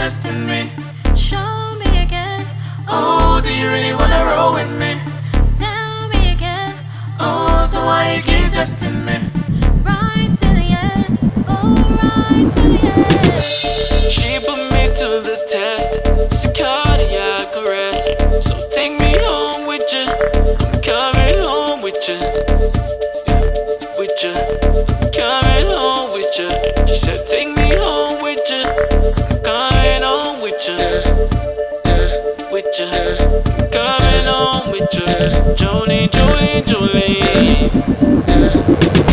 testing me. Show me again. Oh, do you really wanna roll with me? Tell me again. Oh, so why you keep testing me? Right to the end. Oh, right to the end. She put me to the test. It's a cardiac arrest. So take me home with you. I'm coming home with you. With you. Coming home with you. She said, take me home with you. I'm coming home with you. With you. I'm coming home with you. Jolene, Jolene, Jolene.